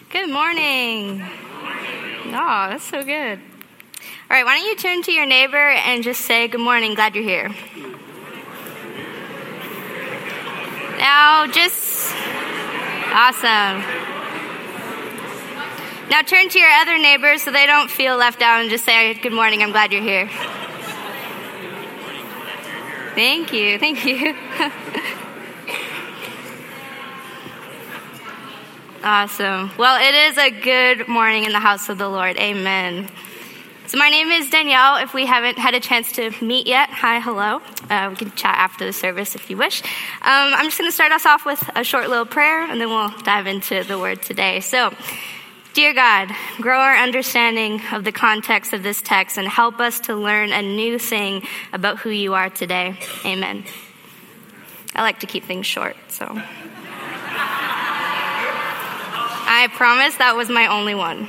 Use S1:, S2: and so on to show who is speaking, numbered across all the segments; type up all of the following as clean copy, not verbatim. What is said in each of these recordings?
S1: Good morning. Oh, that's so good. All right, why don't you turn to your neighbor and just say, good morning, glad you're here. Now, awesome. Now turn to your other neighbor so they don't feel left out and just say, good morning, I'm glad you're here. Thank you. Awesome. Well, it is a good morning in the house of the Lord. Amen. So my name is Danielle. If we haven't had a chance to meet yet, hi, hello. We can chat after the service if you wish. I'm just going to start us off with a short little prayer, and then we'll dive into the word today. So, dear God, grow our understanding of the context of this text and help us to learn a new thing about who you are today. Amen. I like to keep things short, so. I promise that was my only one.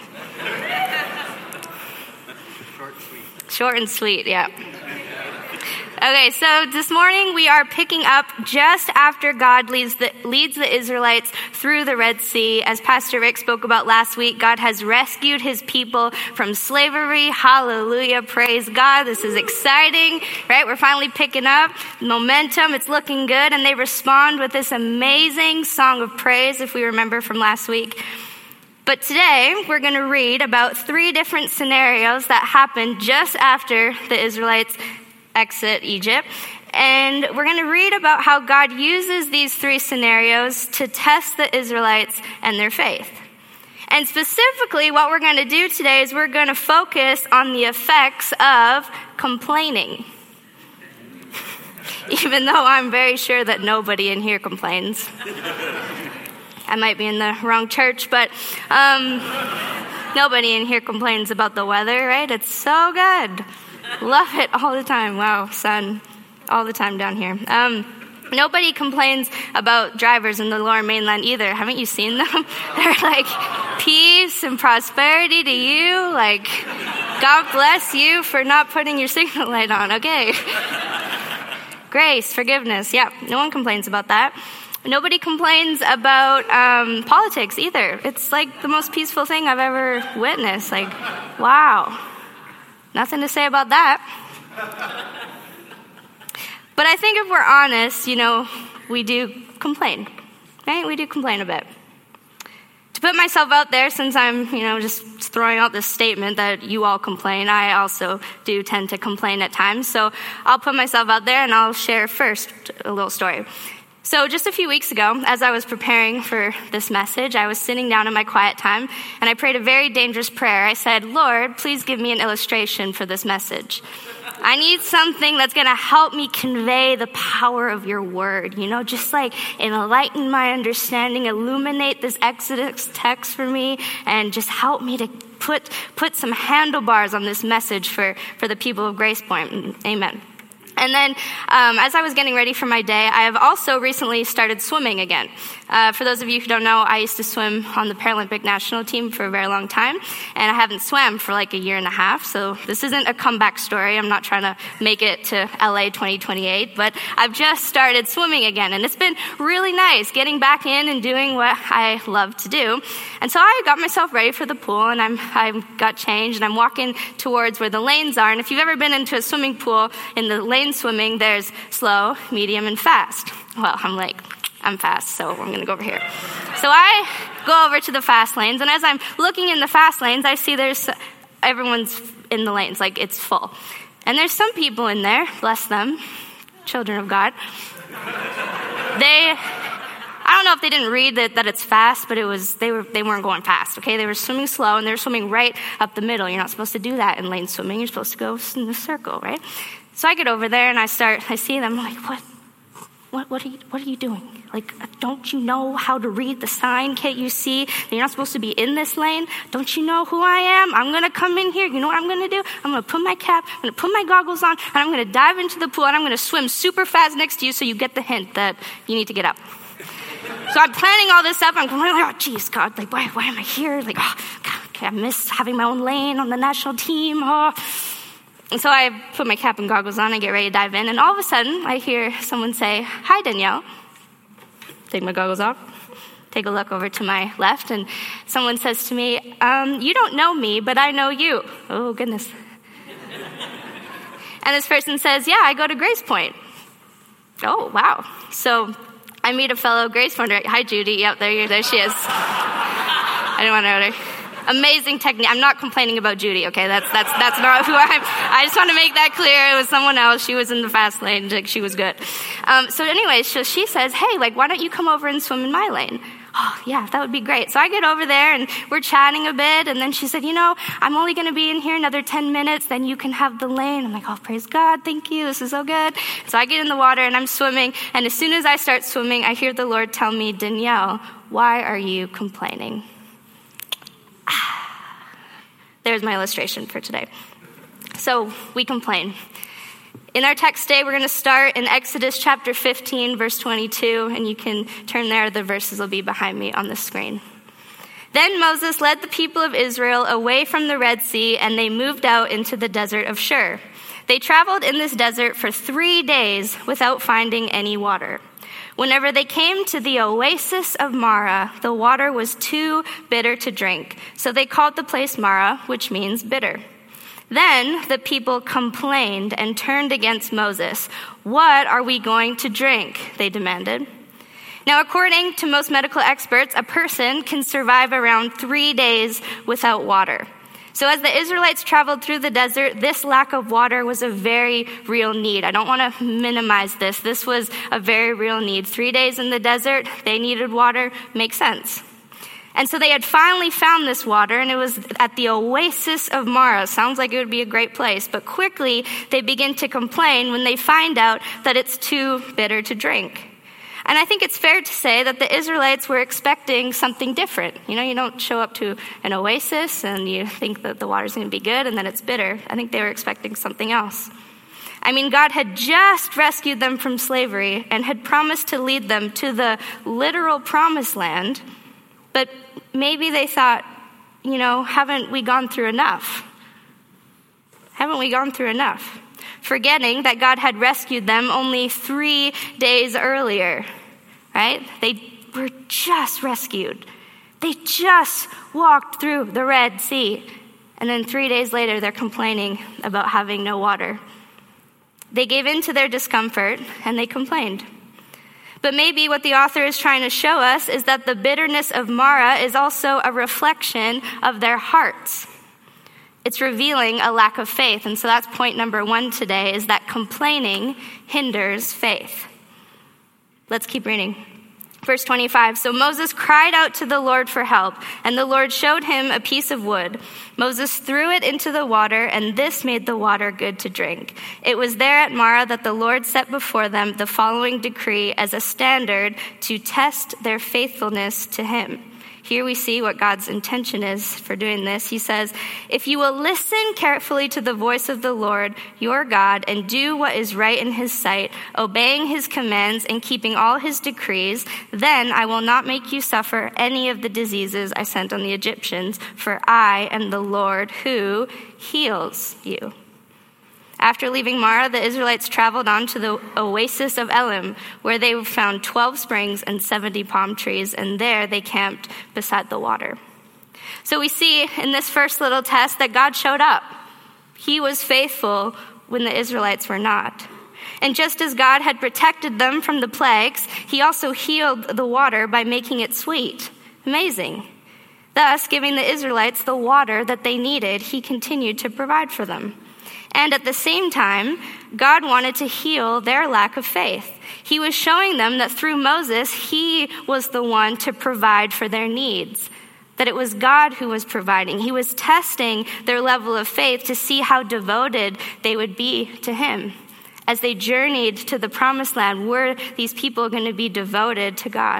S1: Short and sweet, yeah. Okay, so this morning we are picking up just after God leads the Israelites through the Red Sea. As Pastor Rick spoke about last week, God has rescued his people from slavery. Hallelujah, praise God. This is exciting, right? We're finally picking up momentum. It's looking good. And they respond with this amazing song of praise, if we remember from last week. But today, we're going to read about 3 different scenarios that happened just after the Israelites exit Egypt. And we're going to read about how God uses these 3 scenarios to test the Israelites and their faith. And specifically, what we're going to do today is we're going to focus on the effects of complaining. Even though I'm very sure that nobody in here complains. I might be in the wrong church, but nobody in here complains about the weather, right? It's so good. Love it all the time. Wow, sun all the time down here. Nobody complains about drivers in the Lower Mainland either. Haven't you seen them? They're like, peace and prosperity to you. Like, God bless you for not putting your signal light on. Okay. Grace, forgiveness. Yeah, no one complains about that. Nobody complains about politics either. It's like the most peaceful thing I've ever witnessed. Like, wow. Nothing to say about that. But I think if we're honest, we do complain, right? We do complain a bit. To put myself out there, since I'm, just throwing out this statement that you all complain, I also do tend to complain at times. So I'll put myself out there and I'll share first a little story. So just a few weeks ago, as I was preparing for this message, I was sitting down in my quiet time, and I prayed a very dangerous prayer. I said, Lord, please give me an illustration for this message. I need something that's going to help me convey the power of your word, just like enlighten my understanding, illuminate this Exodus text for me, and just help me to put some handlebars on this message for the people of Grace Point. Amen. And then as I was getting ready for my day, I have also recently started swimming again. For those of you who don't know, I used to swim on the Paralympic national team for a very long time, and I haven't swam for like a year and a half, so this isn't a comeback story. I'm not trying to make it to LA 2028, but I've just started swimming again, and it's been really nice getting back in and doing what I love to do. And so I got myself ready for the pool, and I got changed, and I'm walking towards where the lanes are, and if you've ever been into a swimming pool, in the lane swimming, there's slow, medium, and fast. Well, I'm fast, so I'm going to go over here. So I go over to the fast lanes, and as I'm looking in the fast lanes, I see everyone's in the lanes, like it's full. And there's some people in there, bless them, children of God. I don't know if they didn't read that it's fast, but they weren't going fast, okay? They were swimming slow, and they were swimming right up the middle. You're not supposed to do that in lane swimming. You're supposed to go in the circle, right? So I get over there, and I see them, I'm like, what are you doing? Like, don't you know how to read the sign? Can't you see that you're not supposed to be in this lane? Don't you know who I am? I'm going to come in here. You know what I'm going to do? I'm going to put my cap, I'm going to put my goggles on, and I'm going to dive into the pool, and I'm going to swim super fast next to you so you get the hint that you need to get up. So I'm planning all this up. I'm going, oh, geez, God, like, why am I here? Like, oh, God, I miss having my own lane on the national team. Oh. And so I put my cap and goggles on and get ready to dive in. And all of a sudden, I hear someone say, hi, Danielle. Take my goggles off. take a look over to my left, and someone says to me, you don't know me, but I know you. Oh, goodness. And this person says, yeah, I go to Grace Point. Oh, wow. So I meet a fellow Grace Pointer. Hi, Judy. Yep, there she is. I didn't want to know her. Amazing technique. I'm not complaining about Judy, okay? That's not who I am. I just want to make that clear. It was someone else. She was in the fast lane. She was good. So anyways, so she says, hey, why don't you come over and swim in my lane? Oh, yeah, that would be great. So I get over there, and we're chatting a bit, and then she said, I'm only going to be in here another 10 minutes, then you can have the lane. I'm like, oh, praise God, thank you, this is so good. So I get in the water, and I'm swimming, and as soon as I start swimming, I hear the Lord tell me, Danielle, why are you complaining? There's my illustration for today. So we complain. In our text today, we're going to start in Exodus chapter 15, verse 22, and you can turn there. The verses will be behind me on the screen. Then Moses led the people of Israel away from the Red Sea, and they moved out into the desert of Shur. They traveled in this desert for 3 days without finding any water. Whenever they came to the oasis of Marah, the water was too bitter to drink. So they called the place Marah, which means bitter. Then the people complained and turned against Moses. What are we going to drink? They demanded. Now, according to most medical experts, a person can survive around 3 days without water. So as the Israelites traveled through the desert, this lack of water was a very real need. I don't want to minimize this. This was a very real need. 3 days in the desert, they needed water. Makes sense. And so they had finally found this water, and it was at the oasis of Marah. Sounds like it would be a great place. But quickly, they begin to complain when they find out that it's too bitter to drink. And I think it's fair to say that the Israelites were expecting something different. You don't show up to an oasis and you think that the water's going to be good and then it's bitter. I think they were expecting something else. God had just rescued them from slavery and had promised to lead them to the literal promised land. But maybe they thought, haven't we gone through enough? Haven't we gone through enough? Forgetting that God had rescued them only 3 days earlier, right? They were just rescued. They just walked through the Red Sea. And then 3 days later, they're complaining about having no water. They gave in to their discomfort and they complained. But maybe what the author is trying to show us is that the bitterness of Marah is also a reflection of their hearts. It's revealing a lack of faith. And so that's point number 1 today, is that complaining hinders faith. Let's keep reading. Verse 25, so Moses cried out to the Lord for help, and the Lord showed him a piece of wood. Moses threw it into the water, and this made the water good to drink. It was there at Marah that the Lord set before them the following decree as a standard to test their faithfulness to him. Here we see what God's intention is for doing this. He says, if you will listen carefully to the voice of the Lord, your God, and do what is right in his sight, obeying his commands and keeping all his decrees, then I will not make you suffer any of the diseases I sent on the Egyptians, for I am the Lord who heals you. After leaving Marah, the Israelites traveled on to the oasis of Elim, where they found 12 springs and 70 palm trees, and there they camped beside the water. So we see in this first little test that God showed up. He was faithful when the Israelites were not. And just as God had protected them from the plagues, he also healed the water by making it sweet. Amazing. Thus, giving the Israelites the water that they needed, he continued to provide for them. And at the same time, God wanted to heal their lack of faith. He was showing them that through Moses, he was the one to provide for their needs, that it was God who was providing. He was testing their level of faith to see how devoted they would be to him. As they journeyed to the promised land, were these people going to be devoted to God?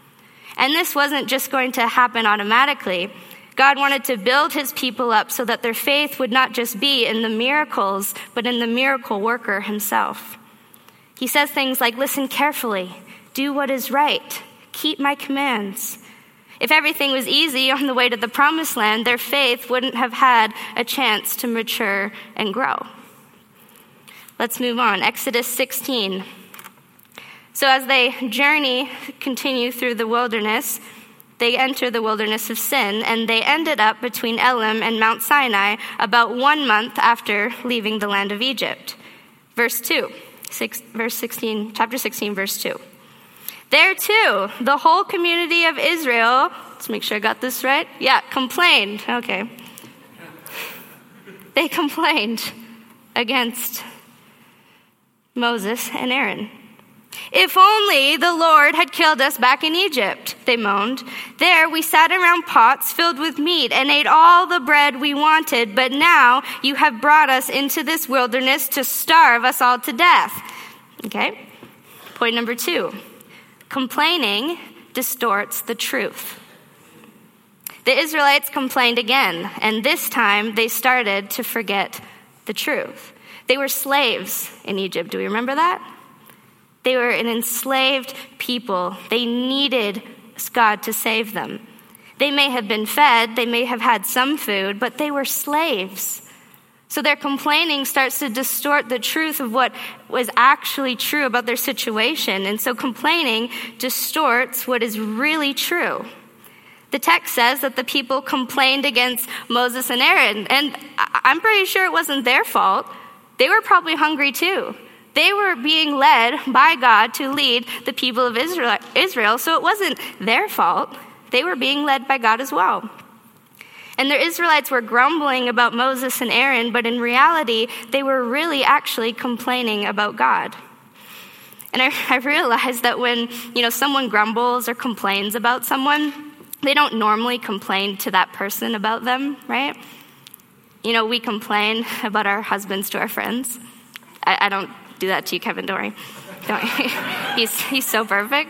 S1: And this wasn't just going to happen automatically. God wanted to build his people up so that their faith would not just be in the miracles, but in the miracle worker himself. He says things like, listen carefully, do what is right, keep my commands. If everything was easy on the way to the promised land, their faith wouldn't have had a chance to mature and grow. Let's move on. Exodus 16. So as they continue through the wilderness, they enter the wilderness of Sin, and they ended up between Elim and Mount Sinai about 1 month after leaving the land of Egypt. Chapter 16, verse 2. There too, the whole community of Israel, let's make sure I got this right. Yeah, complained. Okay. They complained against Moses and Aaron. If only the Lord had killed us back in Egypt, they moaned. There we sat around pots filled with meat and ate all the bread we wanted, but now you have brought us into this wilderness to starve us all to death. Okay? Point number 2. Complaining distorts the truth. The Israelites complained again, and this time they started to forget the truth. They were slaves in Egypt. Do we remember that? They were an enslaved people. They needed God to save them. They may have been fed, they may have had some food, but they were slaves. So their complaining starts to distort the truth of what was actually true about their situation. And so complaining distorts what is really true. The text says that the people complained against Moses and Aaron, and I'm pretty sure it wasn't their fault. They were probably hungry too. They were being led by God to lead the people of Israel, so it wasn't their fault. They were being led by God as well. And the Israelites were grumbling about Moses and Aaron, but in reality, they were really actually complaining about God. And I realized that when, someone grumbles or complains about someone, they don't normally complain to that person about them, right? We complain about our husbands to our friends. I don't do that to you, Kevin Dory. He's so perfect.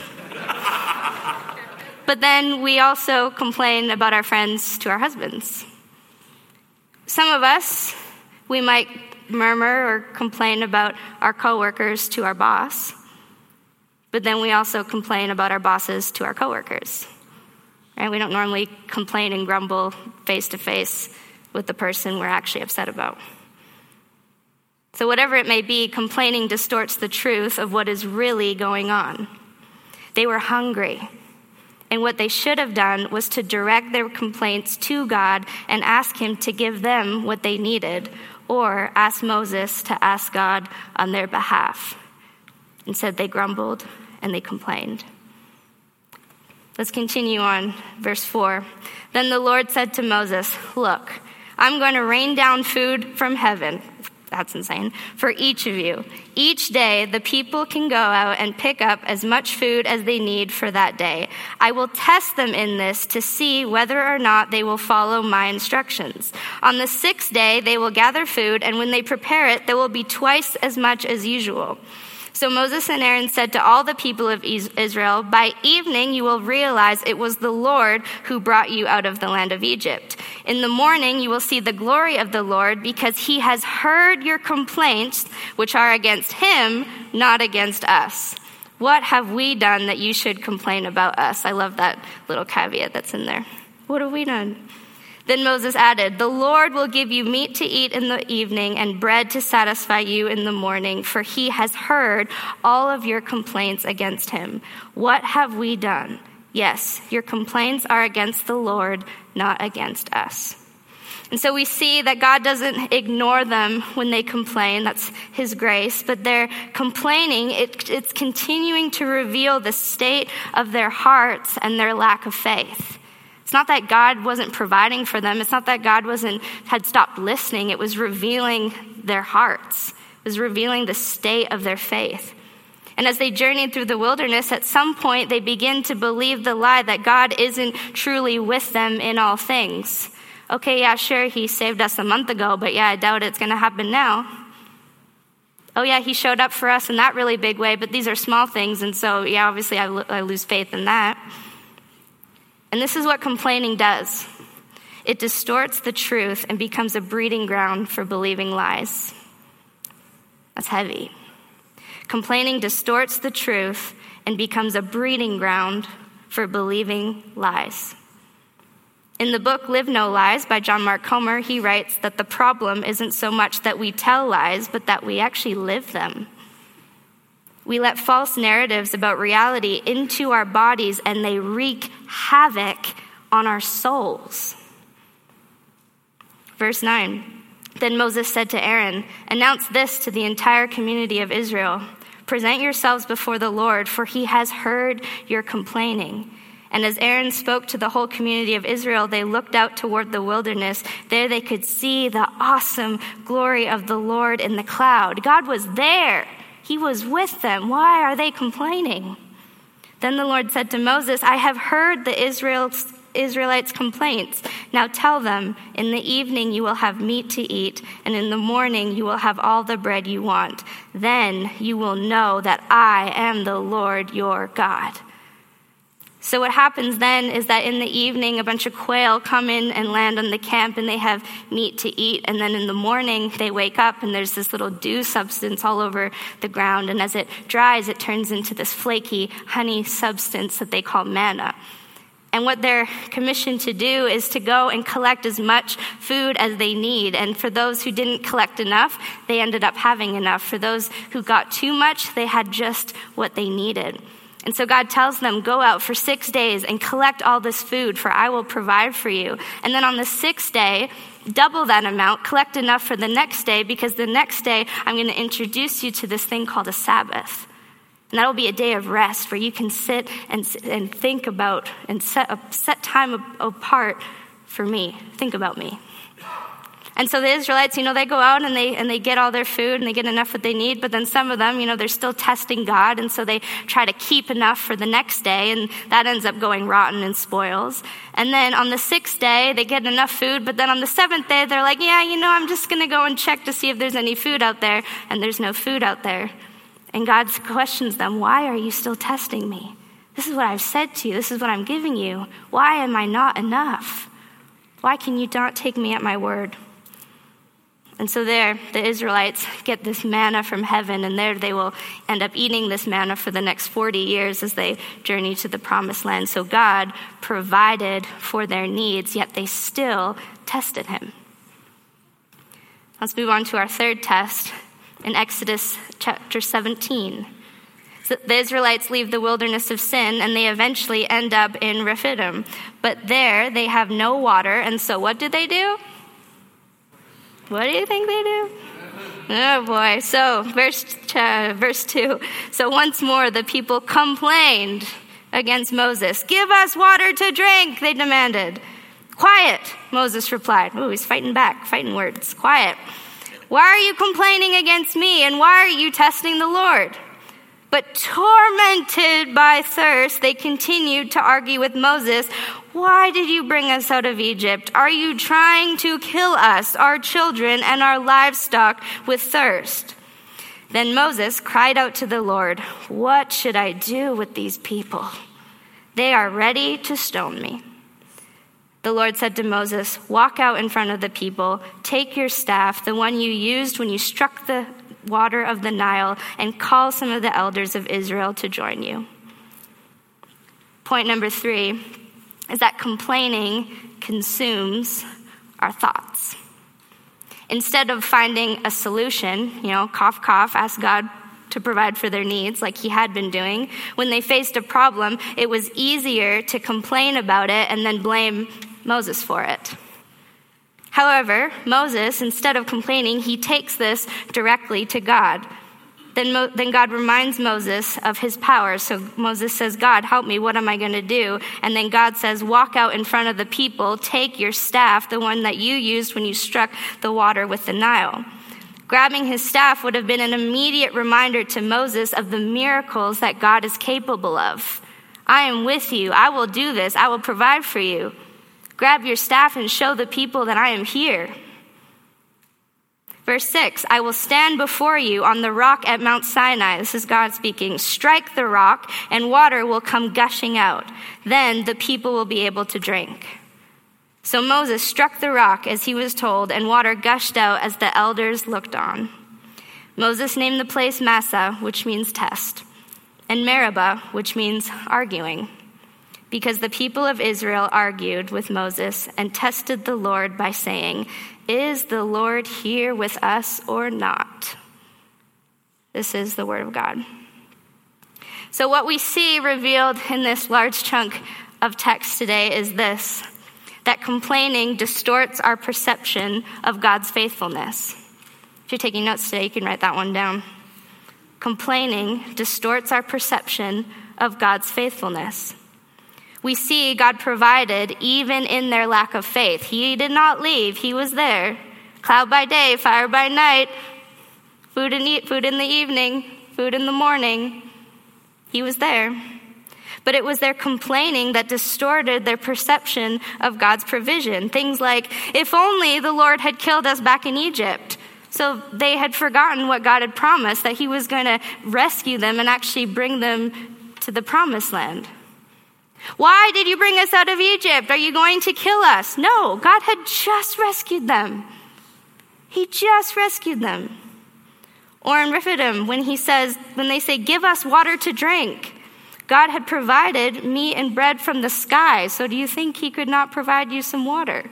S1: But then we also complain about our friends to our husbands. Some of us, we might murmur or complain about our coworkers to our boss. But then we also complain about our bosses to our coworkers. Right? We don't normally complain and grumble face to face with the person we're actually upset about. So whatever it may be, complaining distorts the truth of what is really going on. They were hungry. And what they should have done was to direct their complaints to God and ask him to give them what they needed, or ask Moses to ask God on their behalf. Instead, they grumbled and they complained. Let's continue on, verse 4. Then the Lord said to Moses, "Look, I'm going to rain down food from heaven." That's insane. "For each of you. Each day the people can go out and pick up as much food as they need for that day. I will test them in this to see whether or not they will follow my instructions. On the 6th day they will gather food, and when they prepare it, there will be twice as much as usual." So Moses and Aaron said to all the people of Israel, "By evening you will realize it was the Lord who brought you out of the land of Egypt. In the morning you will see the glory of the Lord, because he has heard your complaints, which are against him, not against us. What have we done that you should complain about us?" I love that little caveat that's in there. What have we done? Then Moses added, "The Lord will give you meat to eat in the evening and bread to satisfy you in the morning, for he has heard all of your complaints against him. What have we done? Yes, your complaints are against the Lord, not against us." And so we see that God doesn't ignore them when they complain. That's his grace. But their complaining, it's continuing to reveal the state of their hearts and their lack of faith. It's not that God wasn't providing for them. It's not that God had stopped listening. It was revealing their hearts. It was revealing the state of their faith. And as they journeyed through the wilderness, at some point they begin to believe the lie that God isn't truly with them in all things. Okay, yeah, sure, he saved us a month ago, but yeah, I doubt it's going to happen now. Oh yeah, he showed up for us in that really big way, but these are small things, and so yeah, obviously I lose faith in that. And this is what complaining does. It distorts the truth and becomes a breeding ground for believing lies. That's heavy. Complaining distorts the truth and becomes a breeding ground for believing lies. In the book Live No Lies by John Mark Comer, he writes that the problem isn't so much that we tell lies, but that we actually live them. We let false narratives about reality into our bodies, and they wreak havoc on our souls. Verse 9, then Moses said to Aaron, announce this to the entire community of Israel. Present yourselves before the Lord, for he has heard your complaining. And as Aaron spoke to the whole community of Israel, they looked out toward the wilderness. There they could see the awesome glory of the Lord in the cloud. God was there. He was with them. Why are they complaining? Then the Lord said to Moses, I have heard the Israelites' complaints. Now tell them, in the evening you will have meat to eat, and in the morning you will have all the bread you want. Then you will know that I am the Lord your God. So what happens then is that in the evening, a bunch of quail come in and land on the camp, and they have meat to eat. And then in the morning, they wake up, and there's this little dew substance all over the ground. And as it dries, it turns into this flaky honey substance that they call manna. And what they're commissioned to do is to go and collect as much food as they need. And for those who didn't collect enough, they ended up having enough. For those who got too much, they had just what they needed. And so God tells them, go out for 6 days and collect all this food, for I will provide for you. And then on the 6th day, double that amount, collect enough for the next day, because the next day I'm going to introduce you to this thing called a Sabbath. And that'll be a day of rest where you can sit and think about and set time apart for me. Think about me. And so the Israelites, they go out and they get all their food and they get enough what they need. But then some of them, they're still testing God. And so they try to keep enough for the next day. And that ends up going rotten and spoils. And then on the 6th day, they get enough food. But then on the 7th day, they're like, I'm just going to go and check to see if there's any food out there. And there's no food out there. And God questions them, why are you still testing me? This is what I've said to you. This is what I'm giving you. Why am I not enough? Why can you not take me at my word? And so there, the Israelites get this manna from heaven, and there they will end up eating this manna for the next 40 years as they journey to the promised land. So God provided for their needs, yet they still tested him. Let's move on to our third test in Exodus chapter 17. So the Israelites leave the wilderness of sin, and they eventually end up in Rephidim. But there they have no water, and so what do? What do you think they do? Oh boy. So verse 2. So once more the people complained against Moses. Give us water to drink, they demanded. Quiet, Moses replied. Oh, he's fighting back, fighting words. Quiet. Why are you complaining against me, and why are you testing the Lord? But tormented by thirst, they continued to argue with Moses. Why did you bring us out of Egypt? Are you trying to kill us, our children, and our livestock with thirst? Then Moses cried out to the Lord, what should I do with these people? They are ready to stone me. The Lord said to Moses, walk out in front of the people, take your staff, the one you used when you struck the water of the Nile, and call some of the elders of Israel to join you. Point number 3 is that complaining consumes our thoughts. Instead of finding a solution, cough, cough, ask God to provide for their needs like he had been doing, when they faced a problem, it was easier to complain about it and then blame Moses for it. However, Moses, instead of complaining, he takes this directly to God. Then God reminds Moses of his power. So Moses says, God, help me. What am I going to do? And then God says, walk out in front of the people. Take your staff, the one that you used when you struck the water with the Nile. Grabbing his staff would have been an immediate reminder to Moses of the miracles that God is capable of. I am with you. I will do this. I will provide for you. Grab your staff and show the people that I am here. Verse 6, I will stand before you on the rock at Mount Sinai. This is God speaking. Strike the rock and water will come gushing out. Then the people will be able to drink. So Moses struck the rock as he was told, and water gushed out as the elders looked on. Moses named the place Massah, which means test, and Meribah, which means arguing, because the people of Israel argued with Moses and tested the Lord by saying, is the Lord here with us or not? This is the word of God. So what we see revealed in this large chunk of text today is this, that complaining distorts our perception of God's faithfulness. If you're taking notes today, you can write that one down. Complaining distorts our perception of God's faithfulness. We see God provided even in their lack of faith. He did not leave. He was there. Cloud by day, fire by night, food in the evening, food in the morning. He was there. But it was their complaining that distorted their perception of God's provision. Things like, if only the Lord had killed us back in Egypt. So they had forgotten what God had promised, that he was going to rescue them and actually bring them to the promised land. Why did you bring us out of Egypt? Are you going to kill us? No, God had just rescued them. He just rescued them. Or in Rephidim, when they say, give us water to drink. God had provided meat and bread from the sky, so do you think he could not provide you some water?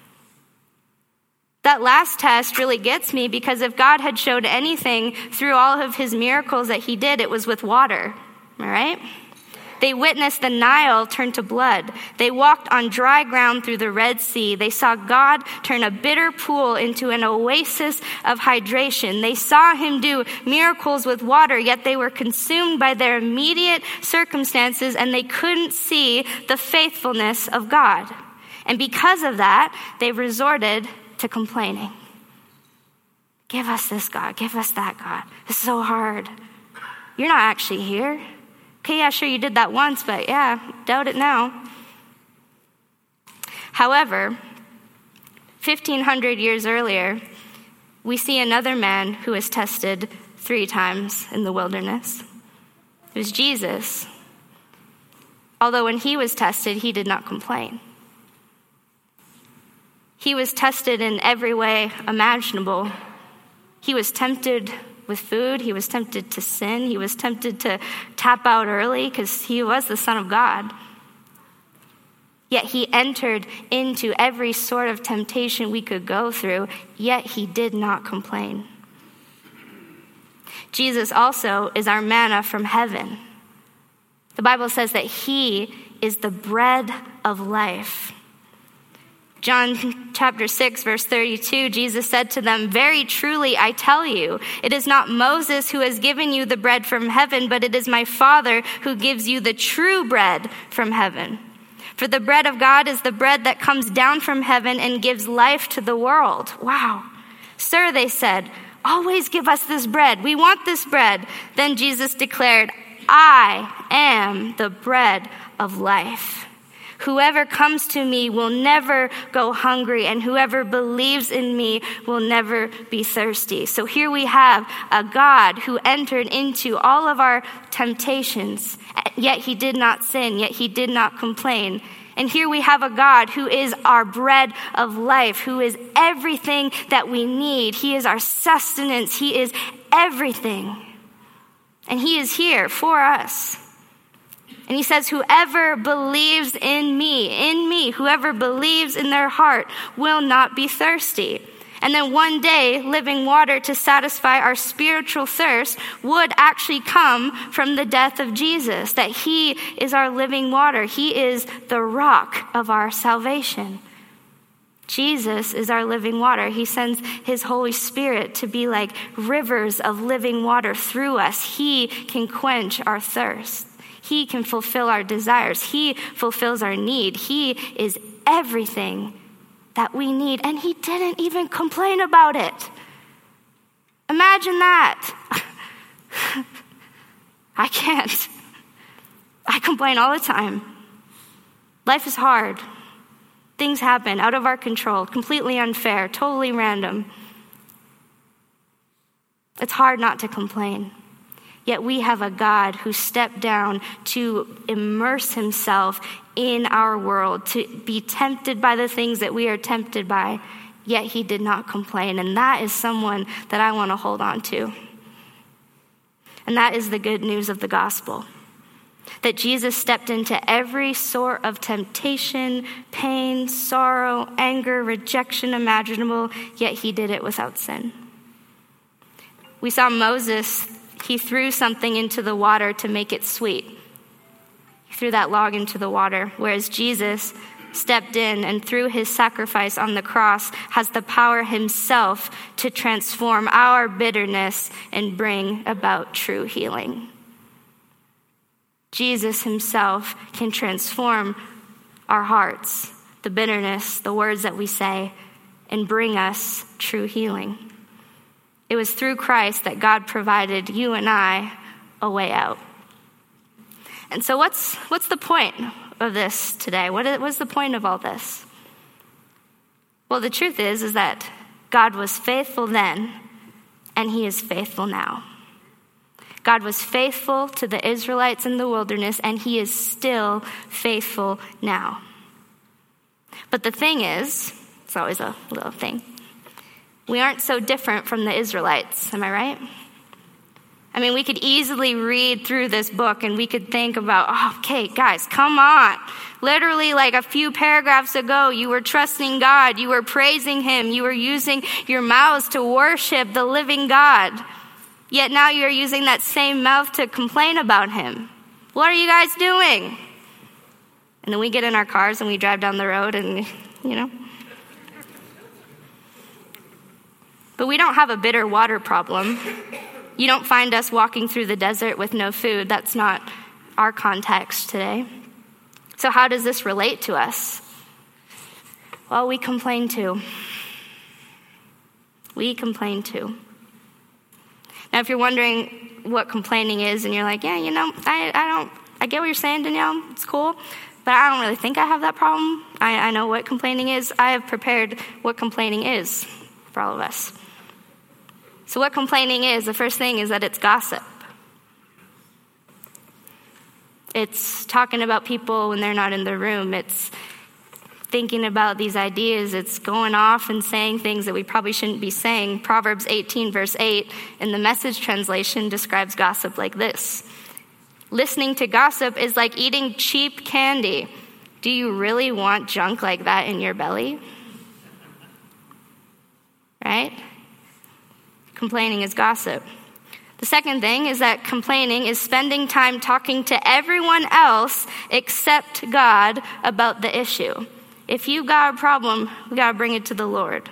S1: That last test really gets me, because if God had showed anything through all of his miracles that he did, it was with water, all right? They witnessed the Nile turn to blood. They walked on dry ground through the Red Sea. They saw God turn a bitter pool into an oasis of hydration. They saw him do miracles with water, yet they were consumed by their immediate circumstances and they couldn't see the faithfulness of God. And because of that, they resorted to complaining. Give us this, God. Give us that, God. It's so hard. You're not actually here. Okay, yeah, sure, you did that once, but yeah, doubt it now. However, 1,500 years earlier, we see another man who was tested 3 times in the wilderness. It was Jesus. Although when he was tested, he did not complain. He was tested in every way imaginable. He was tempted with food. He was tempted to sin. He was tempted to tap out early because he was the Son of God. Yet he entered into every sort of temptation we could go through, yet he did not complain. Jesus also is our manna from heaven. The Bible says that he is the bread of life. John chapter 6, verse 32, Jesus said to them, very truly, I tell you, it is not Moses who has given you the bread from heaven, but it is my Father who gives you the true bread from heaven. For the bread of God is the bread that comes down from heaven and gives life to the world. Wow. Sir, they said, always give us this bread. We want this bread. Then Jesus declared, I am the bread of life. Whoever comes to me will never go hungry, and whoever believes in me will never be thirsty. So here we have a God who entered into all of our temptations, yet he did not sin, yet he did not complain. And here we have a God who is our bread of life, who is everything that we need. He is our sustenance. He is everything. And he is here for us. And he says, whoever believes in me, whoever believes in their heart will not be thirsty. And then one day, living water to satisfy our spiritual thirst would actually come from the death of Jesus, that he is our living water. He is the rock of our salvation. Jesus is our living water. He sends his Holy Spirit to be like rivers of living water through us. He can quench our thirst. He can fulfill our desires. He fulfills our need. He is everything that we need. And he didn't even complain about it. Imagine that. I can't. I complain all the time. Life is hard. Things happen out of our control, completely unfair, totally random. It's hard not to complain. Yet we have a God who stepped down to immerse himself in our world, to be tempted by the things that we are tempted by, yet he did not complain. And that is someone that I want to hold on to. And that is the good news of the gospel. That Jesus stepped into every sort of temptation, pain, sorrow, anger, rejection imaginable, yet he did it without sin. We saw Moses. He threw something into the water to make it sweet. He threw that log into the water, whereas Jesus stepped in and through his sacrifice on the cross has the power himself to transform our bitterness and bring about true healing. Jesus himself can transform our hearts, the bitterness, the words that we say, and bring us true healing. It was through Christ that God provided you and I a way out. And so what's the point of this today? What's the point of all this? Well, the truth is that God was faithful then, and he is faithful now. God was faithful to the Israelites in the wilderness, and he is still faithful now. But the thing is, it's always a little thing, we aren't so different from the Israelites, am I right? I mean, we could easily read through this book and we could think about, oh, okay, guys, come on. Literally like a few paragraphs ago, you were trusting God, you were praising him, you were using your mouths to worship the living God. Yet now you're using that same mouth to complain about him. What are you guys doing? And then we get in our cars and we drive down the road and, But we don't have a bitter water problem. You don't find us walking through the desert with no food. That's not our context today. So how does this relate to us? Well, we complain too. We complain too. Now, if you're wondering what complaining is and you're like, yeah, I get what you're saying, Danielle. It's cool. But I don't really think I have that problem. I know what complaining is. I have prepared what complaining is for all of us. So what complaining is, the first thing is that it's gossip. It's talking about people when they're not in the room. It's thinking about these ideas. It's going off and saying things that we probably shouldn't be saying. Proverbs 18, verse 8, in the Message translation, describes gossip like this. Listening to gossip is like eating cheap candy. Do you really want junk like that in your belly? Right? Complaining is gossip. The second thing is that complaining is spending time talking to everyone else except God about the issue. If you've got a problem, we got to bring it to the Lord.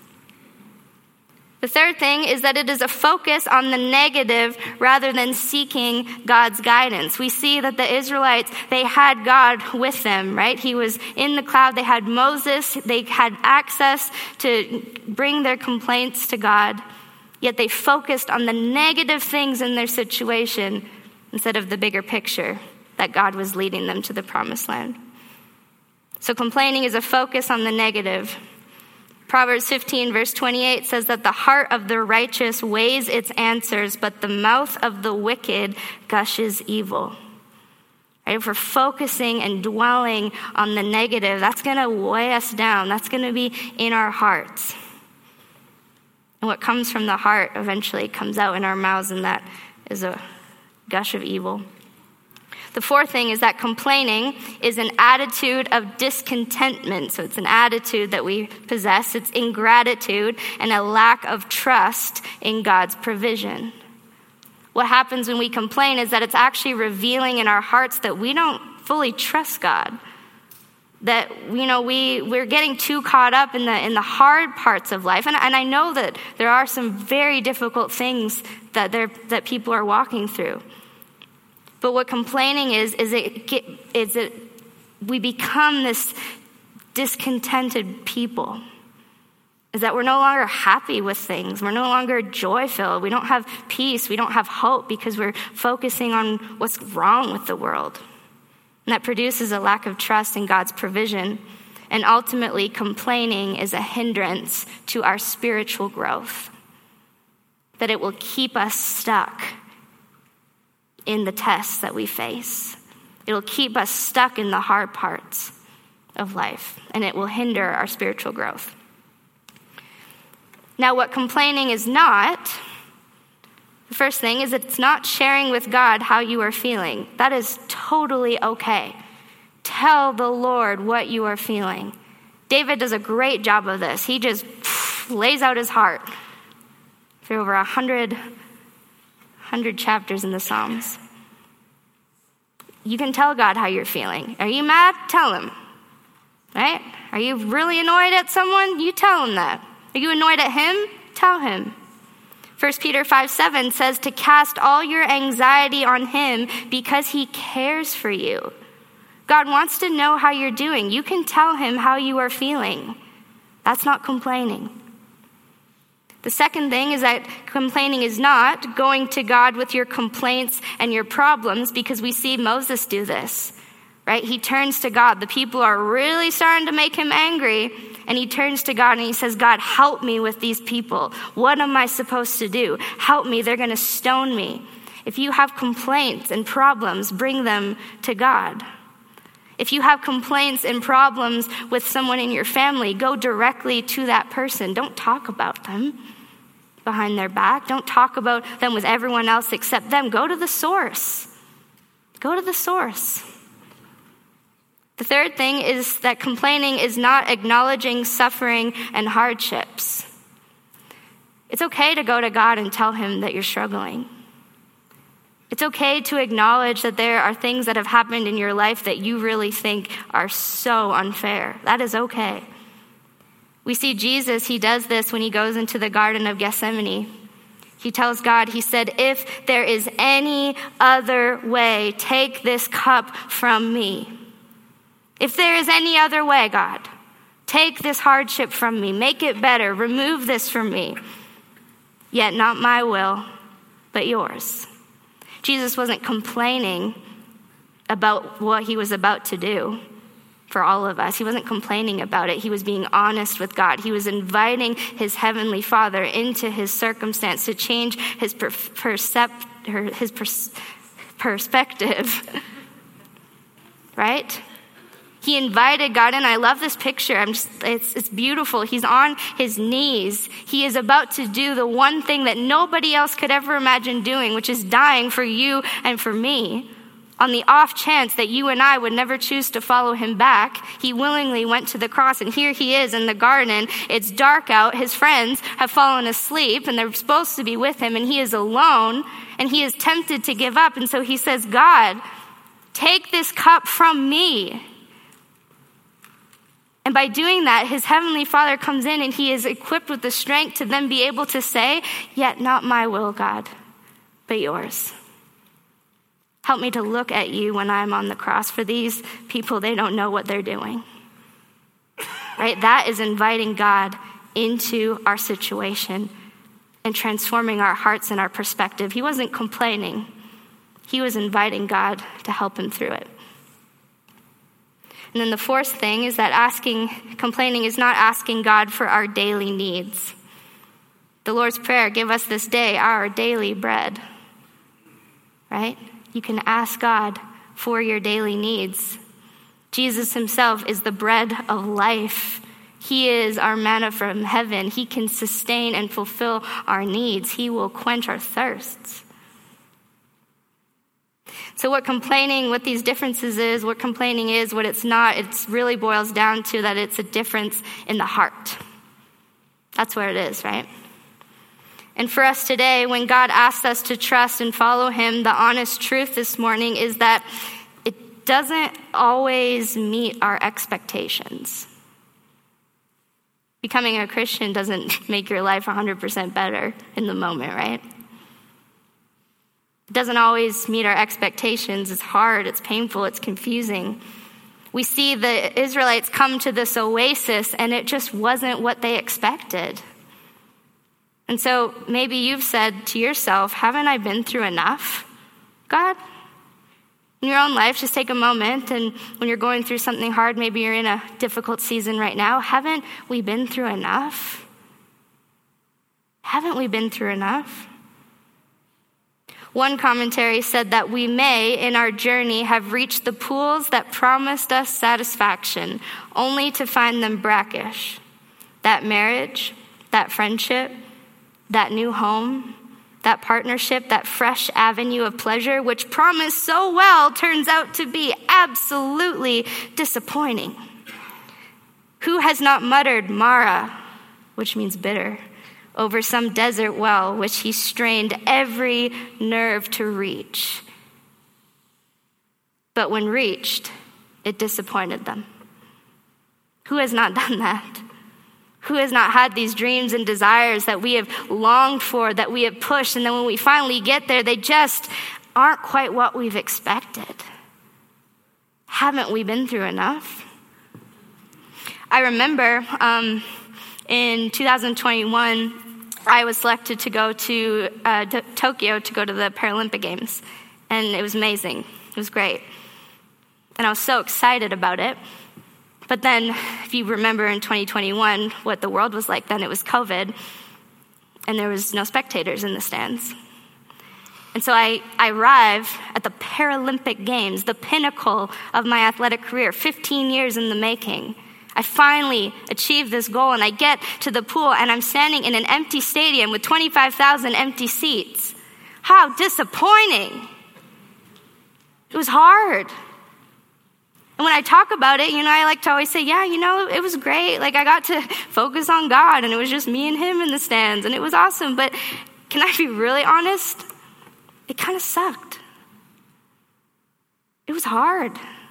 S1: The third thing is that it is a focus on the negative rather than seeking God's guidance. We see that the Israelites, they had God with them, right? He was in the cloud. They had Moses. They had access to bring their complaints to God. Yet they focused on the negative things in their situation instead of the bigger picture that God was leading them to the promised land. So complaining is a focus on the negative. Proverbs 15, verse 28 says that the heart of the righteous weighs its answers, but the mouth of the wicked gushes evil. Right? If we're focusing and dwelling on the negative, that's going to weigh us down. That's going to be in our hearts. And what comes from the heart eventually comes out in our mouths, and that is a gush of evil. The fourth thing is that complaining is an attitude of discontentment. So it's an attitude that we possess. It's ingratitude and a lack of trust in God's provision. What happens when we complain is that it's actually revealing in our hearts that we don't fully trust God. That, we're getting too caught up in the hard parts of life. And I know that there are some very difficult things that people are walking through. But what complaining is we become this discontented people. Is that we're no longer happy with things. We're no longer joy-filled. We don't have peace. We don't have hope because we're focusing on what's wrong with the world. And that produces a lack of trust in God's provision. And ultimately, complaining is a hindrance to our spiritual growth. That it will keep us stuck in the tests that we face. It will keep us stuck in the hard parts of life. And it will hinder our spiritual growth. Now, what complaining is not, the first thing is that it's not sharing with God how you are feeling. That is totally okay. Tell the Lord what you are feeling. David does a great job of this. He just lays out his heart. For over 100 600 chapters in the Psalms. You can tell God how you're feeling. Are you mad? Tell him. Right? Are you really annoyed at someone? You tell him that. Are you annoyed at him? Tell him. 1 Peter 5:7 says to cast all your anxiety on him because he cares for you. God wants to know how you're doing. You can tell him how you are feeling. That's not complaining. The second thing is that complaining is not going to God with your complaints and your problems, because we see Moses do this, right? He turns to God. The people are really starting to make him angry, and he turns to God and he says, God, help me with these people. What am I supposed to do? Help me. They're going to stone me. If you have complaints and problems, bring them to God. If you have complaints and problems with someone in your family, go directly to that person. Don't talk about them behind their back. Don't talk about them with everyone else except them. Go to the source. Go to the source. The third thing is that complaining is not acknowledging suffering and hardships. It's okay to go to God and tell him that you're struggling. It's okay to acknowledge that there are things that have happened in your life that you really think are so unfair. That is okay. We see Jesus, he does this when he goes into the Garden of Gethsemane. He tells God, he said, if there is any other way, take this cup from me. If there is any other way, God, take this hardship from me. Make it better. Remove this from me. Yet not my will, but yours. Jesus wasn't complaining about what he was about to do for all of us. He wasn't complaining about it. He was being honest with God. He was inviting his heavenly Father into his circumstance to change his perspective. Right? He invited God in. I love this picture. It's beautiful. He's on his knees. He is about to do the one thing that nobody else could ever imagine doing, which is dying for you and for me. On the off chance that you and I would never choose to follow him back, he willingly went to the cross. And here he is in the garden. It's dark out. His friends have fallen asleep and they're supposed to be with him. And he is alone and he is tempted to give up. And so he says, God, take this cup from me. And by doing that, his heavenly Father comes in and he is equipped with the strength to then be able to say, yet not my will, God, but yours. Help me to look at you when I'm on the cross. For these people, they don't know what they're doing. Right? That is inviting God into our situation and transforming our hearts and our perspective. He wasn't complaining. He was inviting God to help him through it. And then the fourth thing is that complaining is not asking God for our daily needs. The Lord's Prayer, give us this day our daily bread. Right? You can ask God for your daily needs. Jesus himself is the bread of life. He is our manna from heaven. He can sustain and fulfill our needs. He will quench our thirsts. So what these differences is, what complaining is, what it's not, it really boils down to that it's a difference in the heart. That's what it is, right? And for us today, when God asks us to trust and follow him, the honest truth this morning is that it doesn't always meet our expectations. Becoming a Christian doesn't make your life 100% better in the moment, right? It doesn't always meet our expectations. It's hard, it's painful, it's confusing. We see the Israelites come to this oasis and it just wasn't what they expected. And so maybe you've said to yourself, haven't I been through enough, God? In your own life, just take a moment, and when you're going through something hard, maybe you're in a difficult season right now, haven't we been through enough? Haven't we been through enough? One commentary said that we may, in our journey, have reached the pools that promised us satisfaction, only to find them brackish. That marriage, that friendship, that new home, that partnership, that fresh avenue of pleasure, which promised so well, turns out to be absolutely disappointing. Who has not muttered Mara, which means bitter, over some desert well, which he strained every nerve to reach. But when reached, it disappointed them. Who has not done that? Who has not had these dreams and desires that we have longed for, that we have pushed, and then when we finally get there, they just aren't quite what we've expected? Haven't we been through enough? I remember in 2021, I was selected to go to Tokyo to go to the Paralympic Games, and it was amazing. It was great. And I was so excited about it. But then, if you remember in 2021, what the world was like then, it was COVID, and there was no spectators in the stands. And so I arrive at the Paralympic Games, the pinnacle of my athletic career, 15 years in the making. I finally achieved this goal, and I get to the pool, and I'm standing in an empty stadium with 25,000 empty seats. How disappointing. It was hard. And when I talk about it, I like to always say, yeah, it was great. Like, I got to focus on God, and it was just me and him in the stands, and it was awesome. But can I be really honest? It kind of sucked. It was hard.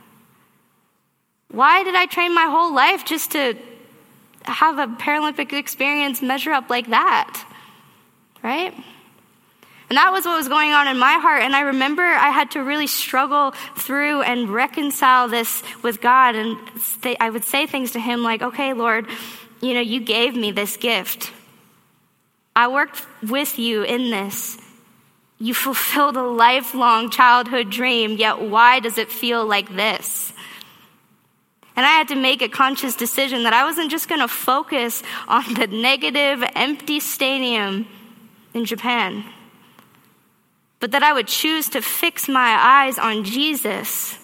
S1: Why did I train my whole life just to have a Paralympic experience measure up like that? Right? And that was what was going on in my heart. And I remember I had to really struggle through and reconcile this with God. And I would say things to him like, okay, Lord, you gave me this gift. I worked with you in this. You fulfilled a lifelong childhood dream, yet why does it feel like this? And I had to make a conscious decision that I wasn't just going to focus on the negative, empty stadium in Japan, but that I would choose to fix my eyes on Jesus,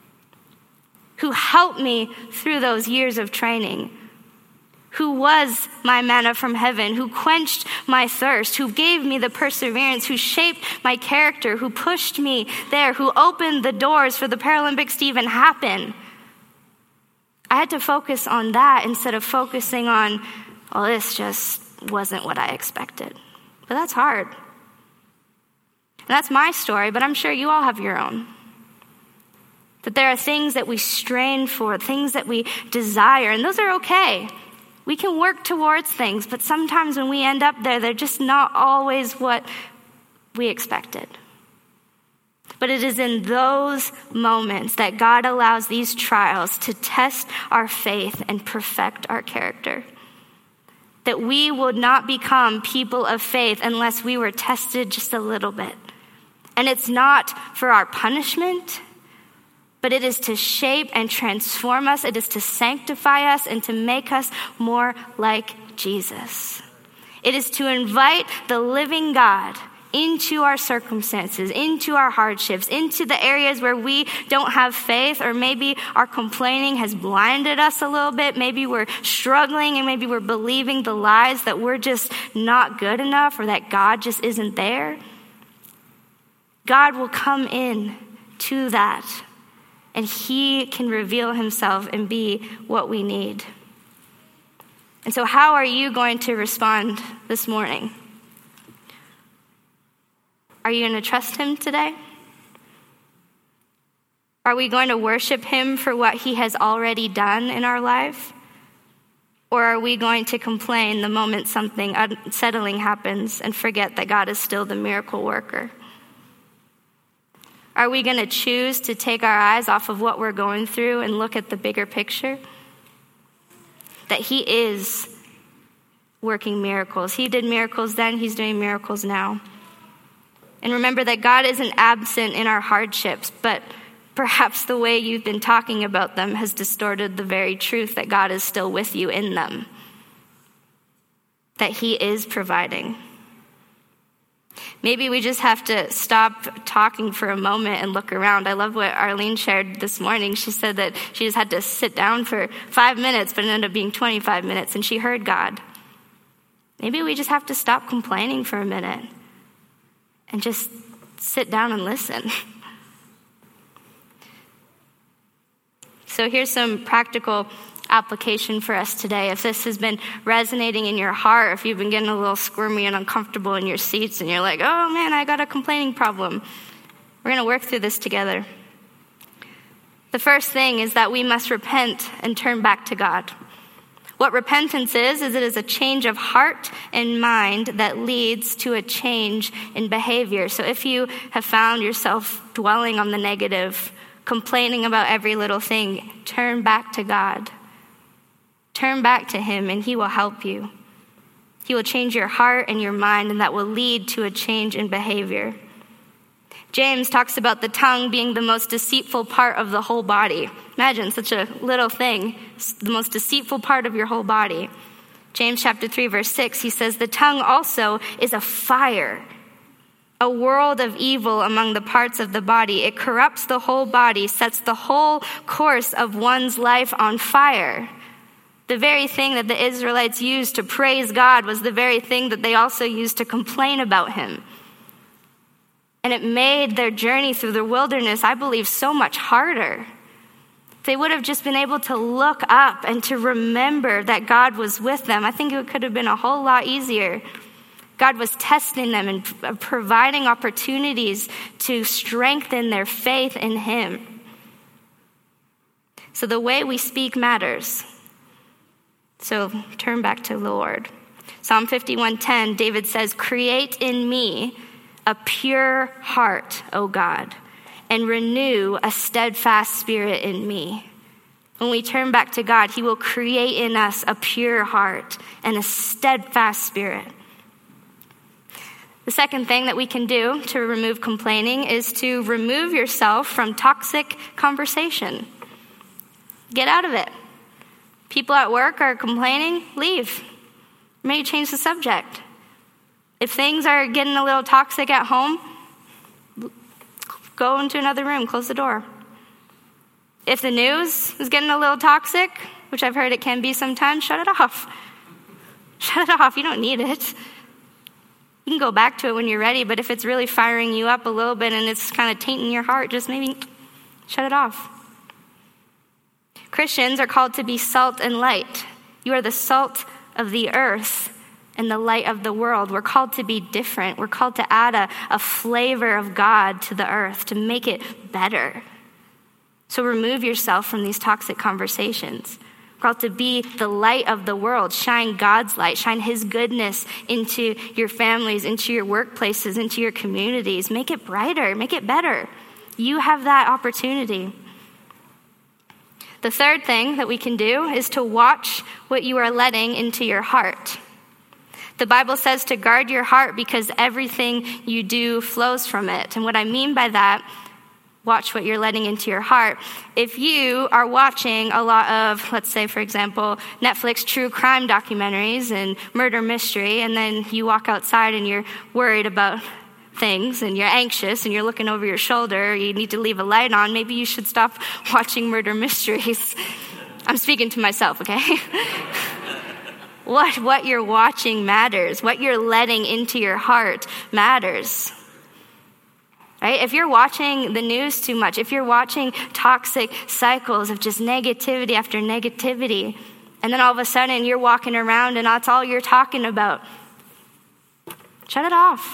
S1: who helped me through those years of training, who was my manna from heaven, who quenched my thirst, who gave me the perseverance, who shaped my character, who pushed me there, who opened the doors for the Paralympics to even happen. I had to focus on that instead of focusing on, this just wasn't what I expected. But that's hard. And that's my story, but I'm sure you all have your own. That there are things that we strain for, things that we desire, and those are okay. We can work towards things, but sometimes when we end up there, they're just not always what we expected. But it is in those moments that God allows these trials to test our faith and perfect our character. That we would not become people of faith unless we were tested just a little bit. And it's not for our punishment, but it is to shape and transform us. It is to sanctify us and to make us more like Jesus. It is to invite the living God into our circumstances, into our hardships, into the areas where we don't have faith, or maybe our complaining has blinded us a little bit. Maybe we're struggling and maybe we're believing the lies that we're just not good enough or that God just isn't there. God will come in to that, and he can reveal himself and be what we need. And so how are you going to respond this morning? Are you going to trust him today? Are we going to worship him for what he has already done in our life? Or are we going to complain the moment something unsettling happens and forget that God is still the miracle worker? Are we going to choose to take our eyes off of what we're going through and look at the bigger picture? That he is working miracles. He did miracles then, he's doing miracles now. And remember that God isn't absent in our hardships, but perhaps the way you've been talking about them has distorted the very truth that God is still with you in them. That he is providing. Maybe we just have to stop talking for a moment and look around. I love what Arlene shared this morning. She said that she just had to sit down for 5 minutes, but it ended up being 25 minutes, and she heard God. Maybe we just have to stop complaining for a minute and just sit down and listen. So here's some practical application for us today. If this has been resonating in your heart, if you've been getting a little squirmy and uncomfortable in your seats and you're like, oh man, I got a complaining problem, we're going to work through this together. The first thing is that we must repent and turn back to God. What repentance is it is a change of heart and mind that leads to a change in behavior. So if you have found yourself dwelling on the negative, complaining about every little thing, turn back to God. Turn back to him and he will help you. He will change your heart and your mind, and that will lead to a change in behavior. James talks about the tongue being the most deceitful part of the whole body. Imagine such a little thing, the most deceitful part of your whole body. James chapter 3, verse 6, he says, the tongue also is a fire, a world of evil among the parts of the body. It corrupts the whole body, sets the whole course of one's life on fire. The very thing that the Israelites used to praise God was the very thing that they also used to complain about him. And it made their journey through the wilderness, I believe, so much harder. They would have just been able to look up and to remember that God was with them. I think it could have been a whole lot easier. God was testing them and providing opportunities to strengthen their faith in him. So the way we speak matters. So turn back to the Lord. Psalm 51:10, David says, create in me a pure heart, O God, and renew a steadfast spirit in me. When we turn back to God, he will create in us a pure heart and a steadfast spirit. The second thing that we can do to remove complaining is to remove yourself from toxic conversation. Get out of it. People at work are complaining, leave. Maybe change the subject. If things are getting a little toxic at home, go into another room, close the door. If the news is getting a little toxic, which I've heard it can be sometimes, shut it off. Shut it off. You don't need it. You can go back to it when you're ready, but if it's really firing you up a little bit and it's kind of tainting your heart, just maybe shut it off. Christians are called to be salt and light. You are the salt of the earth and the light of the world. We're called to be different. We're called to add a flavor of God to the earth, to make it better. So remove yourself from these toxic conversations. We're called to be the light of the world. Shine God's light. Shine his goodness into your families, into your workplaces, into your communities. Make it brighter. Make it better. You have that opportunity. The third thing that we can do is to watch what you are letting into your heart. The Bible says to guard your heart because everything you do flows from it. And what I mean by that, watch what you're letting into your heart. If you are watching a lot of, let's say, for example, Netflix true crime documentaries and murder mystery, and then you walk outside and you're worried about things and you're anxious and you're looking over your shoulder, you need to leave a light on, maybe you should stop watching murder mysteries. I'm speaking to myself, okay? What you're watching matters. What you're letting into your heart matters. Right? If you're watching the news too much, if you're watching toxic cycles of just negativity after negativity, and then all of a sudden you're walking around and that's all you're talking about, shut it off.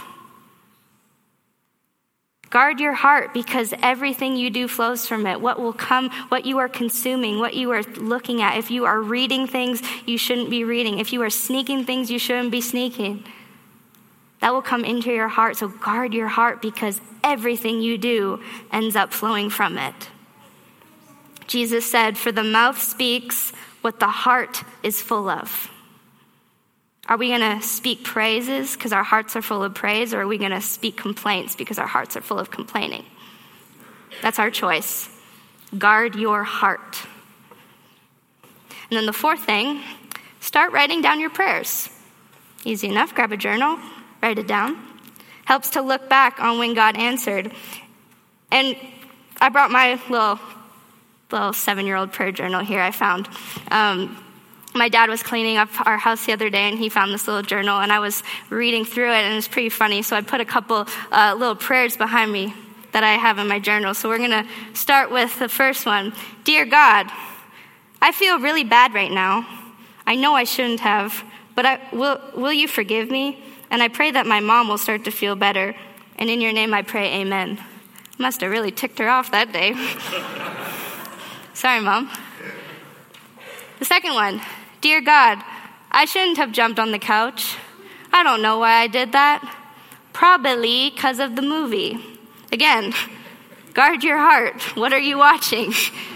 S1: Guard your heart because everything you do flows from it. What will come, what you are consuming, what you are looking at. If you are reading things you shouldn't be reading, if you are sneaking things you shouldn't be sneaking, that will come into your heart. So guard your heart because everything you do ends up flowing from it. Jesus said, for the mouth speaks what the heart is full of. Are we going to speak praises because our hearts are full of praise, or are we going to speak complaints because our hearts are full of complaining? That's our choice. Guard your heart. And then the fourth thing, start writing down your prayers. Easy enough. Grab a journal, write it down. Helps to look back on when God answered. And I brought my little 7-year-old prayer journal here I found. My dad was cleaning up our house the other day, and he found this little journal, and I was reading through it, and it was pretty funny. So I put a couple little prayers behind me that I have in my journal. So we're going to start with the first one. Dear God, I feel really bad right now. I know I shouldn't have, but will you forgive me? And I pray that my mom will start to feel better. And in your name I pray, amen. Must have really ticked her off that day. Sorry, Mom. The second one, dear God, I shouldn't have jumped on the couch. I don't know why I did that. Probably because of the movie. Again, guard your heart. What are you watching?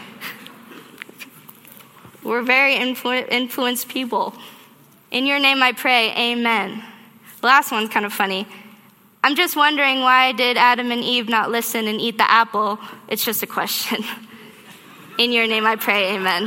S1: We're very influenced people. In your name I pray, amen. The last one's kind of funny. I'm just wondering, why did Adam and Eve not listen and eat the apple? It's just a question. In your name I pray, amen.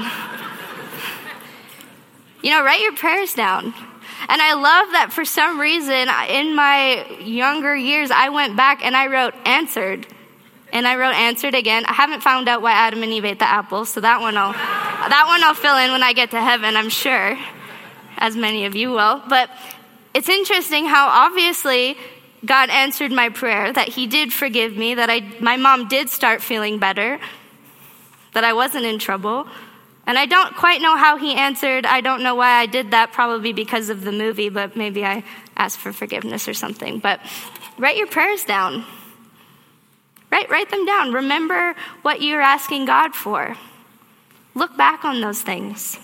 S1: Write your prayers down. And I love that for some reason, in my younger years, I went back and I wrote answered. And I wrote answered again. I haven't found out why Adam and Eve ate the apple, so that one I'll fill in when I get to heaven, I'm sure, as many of you will. But it's interesting how obviously God answered my prayer, that he did forgive me, that my mom did start feeling better, that I wasn't in trouble. And I don't quite know how he answered. I don't know why I did that, probably because of the movie, but maybe I asked for forgiveness or something. But write your prayers down. Write them down. Remember what you're asking God for. Look back on those things.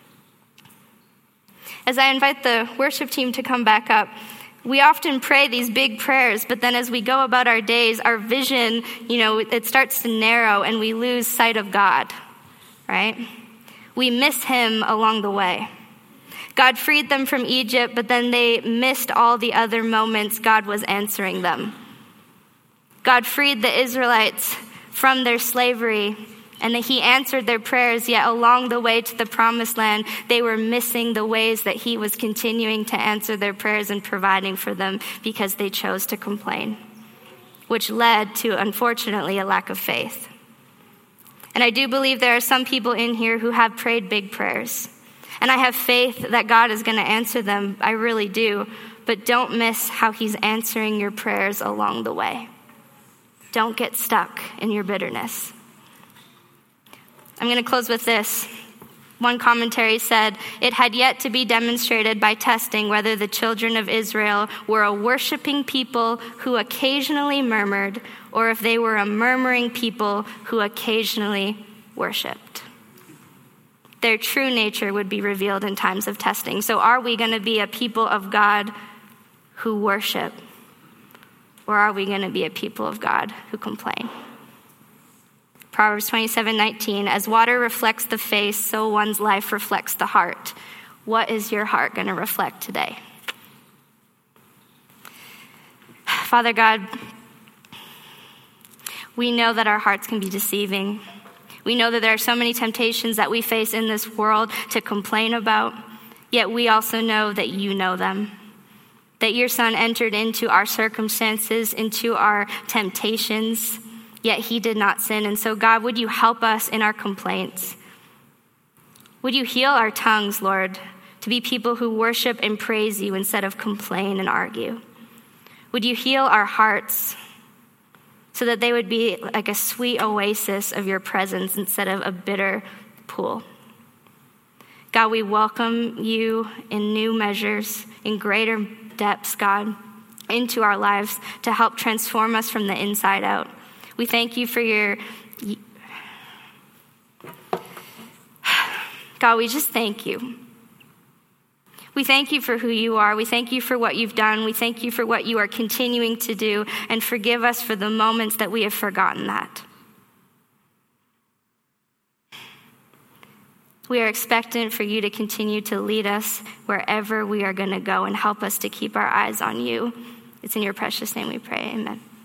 S1: As I invite the worship team to come back up, we often pray these big prayers, but then as we go about our days, our vision, it starts to narrow and we lose sight of God, right? We miss him along the way. God freed them from Egypt, but then they missed all the other moments God was answering them. God freed the Israelites from their slavery, and that he answered their prayers, yet along the way to the promised land, they were missing the ways that he was continuing to answer their prayers and providing for them because they chose to complain, which led to, unfortunately, a lack of faith. And I do believe there are some people in here who have prayed big prayers. And I have faith that God is going to answer them. I really do. But don't miss how he's answering your prayers along the way. Don't get stuck in your bitterness. I'm going to close with this. One commentary said, it had yet to be demonstrated by testing whether the children of Israel were a worshiping people who occasionally murmured, or if they were a murmuring people who occasionally worshiped. Their true nature would be revealed in times of testing. So are we going to be a people of God who worship? Or are we going to be a people of God who complain? Proverbs 27:19, as water reflects the face, so one's life reflects the heart. What is your heart going to reflect today? Father God, we know that our hearts can be deceiving. We know that there are so many temptations that we face in this world to complain about, yet we also know that you know them. That your son entered into our circumstances, into our temptations, yet he did not sin. And so, God, would you help us in our complaints? Would you heal our tongues, Lord, to be people who worship and praise you instead of complain and argue? Would you heal our hearts so that they would be like a sweet oasis of your presence instead of a bitter pool? God, we welcome you in new measures, in greater depths, God, into our lives to help transform us from the inside out. We thank you for your... God, we just thank you. We thank you for who you are. We thank you for what you've done. We thank you for what you are continuing to do, and forgive us for the moments that we have forgotten that. We are expectant for you to continue to lead us wherever we are going to go and help us to keep our eyes on you. It's in your precious name we pray. Amen.